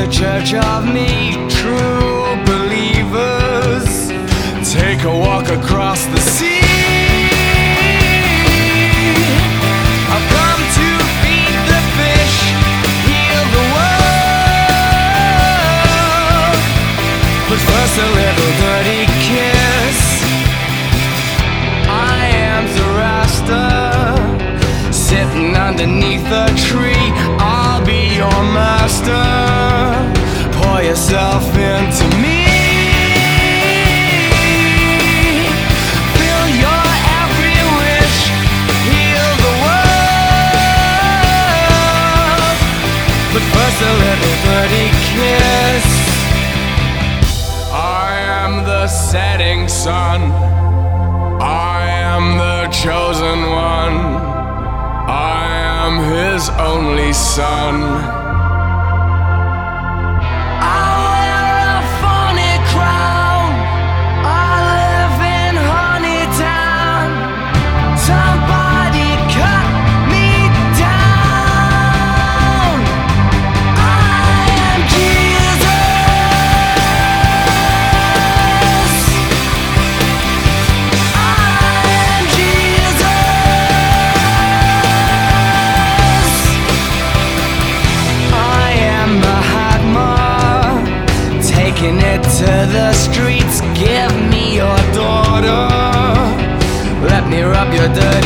the church of me, true believers. Take a walk across the sea. I've come to feed the fish, heal the world. But first a little dirty kiss. I am Zoroaster, sitting underneath a tree. I'll be your master. Pour yourself into me. Fill your every wish, heal the world. But first a little dirty kiss. I am the setting sun. I am the chosen one. I am his only son. I wear a funny crown. I live in Honeytown. Somebody cut me down. I am Jesus. I am Jesus. I am Mahatma, taking it to the streets. Give me your daughter. Let me rub your dirty